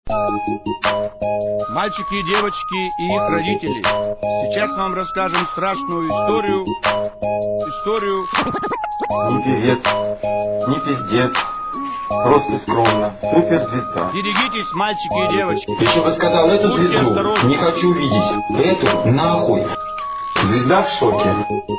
Мальчики и девочки и их родители. Сейчас вам расскажем страшную историю. Не певец, не пиздец, просто скромно, суперзвезда. Берегитесь, мальчики и девочки. Еще бы сказал эту Будьте звезду, осторожны. не хочу видеть. Эту нахуй. Звезда в шоке.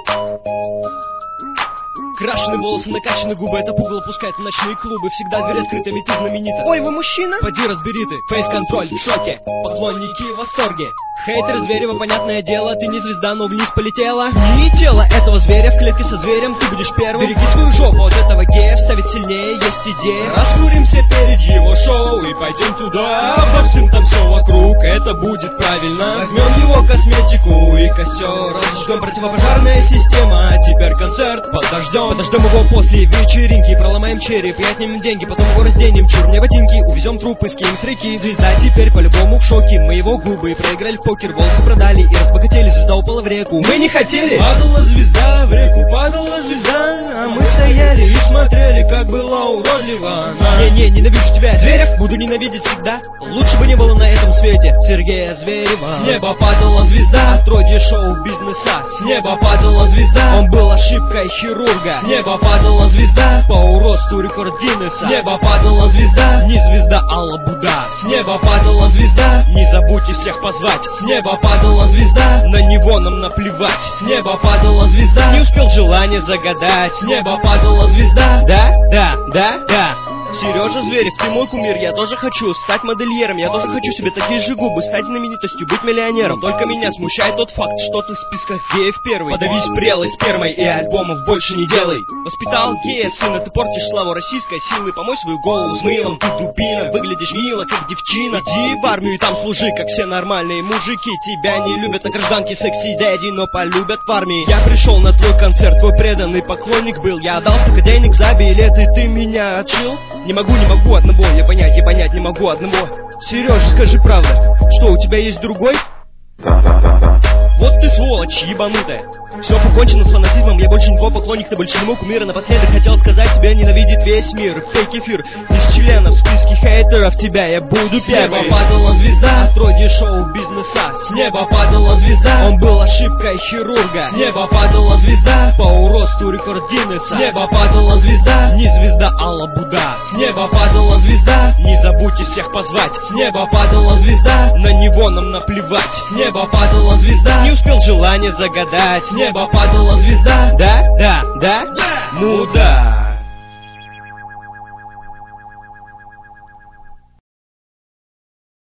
Крашеные волосы, накачанные губы, это пугало пускает в ночные клубы. Всегда дверь открыта, ведь ты знаменита. Ой, вы мужчина? Поди разбери ты, фейс-контроль в шоке. Поклонники в восторге. Хейтеры Зверева, понятное дело, ты не звезда, но вниз полетела. Не тело этого зверя в клетке со зверем, ты будешь первым. Береги свою жопу от этого гея, вставить сильнее, есть идея. Раскуримся перед его шоу и пойдем туда. Обовсем там все вокруг, это будет правильно. Возьмем его косметику и костер, разожгем противопожарная система. Теперь концерт подождем его после вечеринки. Проломаем череп и отнимем деньги, потом его разденем, чур мне ботинки. Увезем трупы, скинем с реки. Звезда теперь по-любому в шоке. Мы его губы проиграли в покер, волосы продали и разбогатели. Звезда упала в реку, мы не хотели. Падала звезда в реку, падала звезда, а мы стояли и смотрели, как была уродлива она. Не, ненавижу тебя, Зверев, буду ненавидеть всегда. Лучше бы не было на этом свете Сергея Зверева. С неба падала звезда, отродье шоу-бизнеса. С неба падала звезда, он был ошибкой хирурга. С неба падала звезда, по уродству рекорд Гиннесса. С неба падала звезда, не звезда, а лабуда. С неба падала звезда, не забудьте всех позвать. С неба падала звезда, на него нам наплевать. С неба падала звезда, не успел желание загадать. С неба падала звезда, да. Сережа Зверев, ты мой кумир, я тоже хочу стать модельером. Я тоже хочу себе такие же губы, стать знаменитостью, быть миллионером. Только меня смущает тот факт, что ты в списках геев первый. Подавись прелой спермой и альбомов больше не делай. Воспитал гея сына, ты портишь славу российской силы. Помой свою голову с мылом, ты дубина. Выглядишь мило, как девчина. Иди в армию и там служи, как все нормальные мужики. Тебя не любят на гражданке секси дэдди, но полюбят в армии. Я пришел на твой концерт, твой преданный поклонник был. Я отдал только денег за билеты, ты меня отшил. Не могу одного, я понять не могу одного. Сережа, скажи правда, что у тебя есть другой? Да. Вот ты сволочь ебанутая. Все покончено с фанатизмом, я больше не твой поклонник, ты больше не мой кумир. Напоследок хотел сказать, тебя ненавидит весь мир. Фейк эфир, из членов в списке хейтеров тебя я буду первый. С неба падала звезда, отродье шоу-бизнеса. С неба падала звезда, он был ошибкой хирурга. С неба падала звезда, по уродству рекорд Гиннесса. С неба падала звезда, не звезда, а лабуда. С неба падала звезда, не забудьте всех позвать. С неба падала звезда, на него нам наплевать. С неба падала звезда, не успел желание загадать. С неба падала звезда, да, ну да.